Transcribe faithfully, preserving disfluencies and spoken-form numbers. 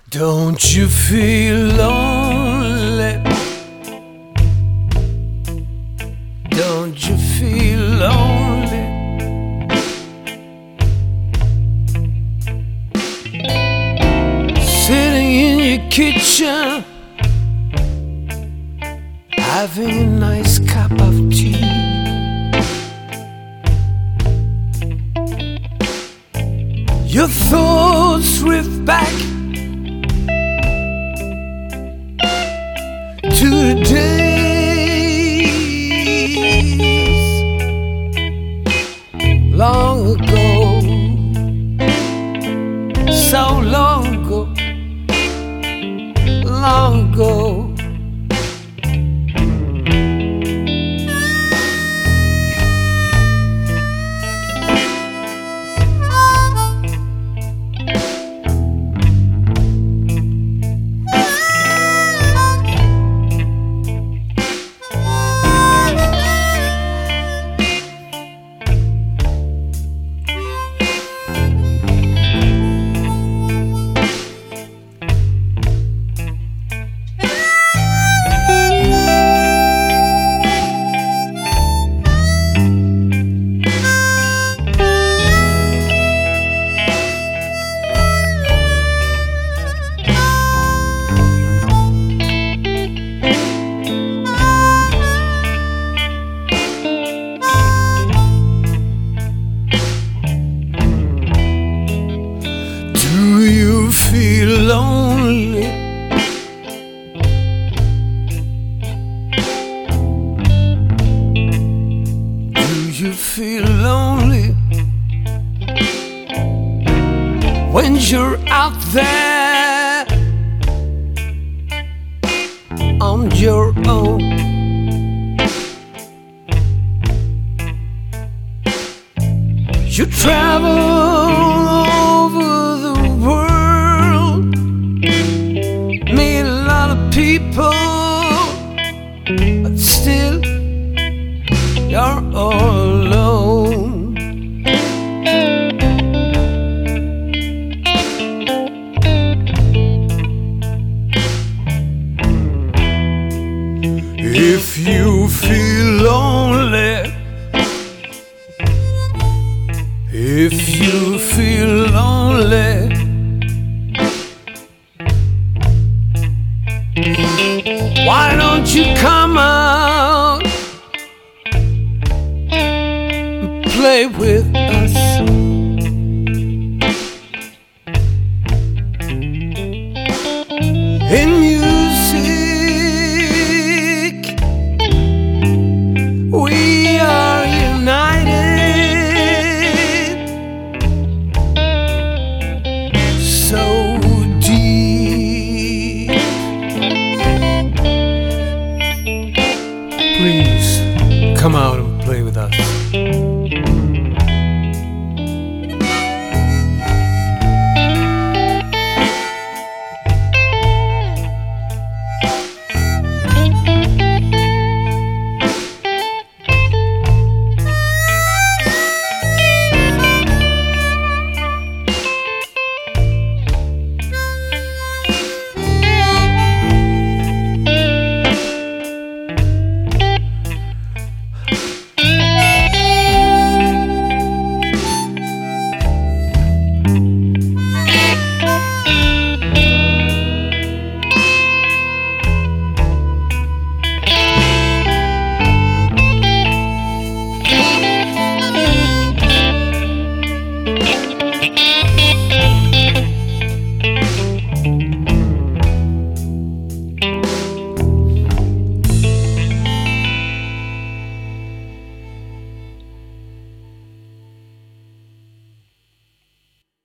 Don't you feel lonely? Don't you feel lonely? Sitting in your kitchen, having a nice cup of tea. Your thoughts drift back to the days long ago, so long ago, long ago. Do you feel lonely? Do you feel lonely when you're out there on your own? You travel over the world, meet a lot of people, but still you're all alone. If you feel lonely, if you feel lonely, why don't you come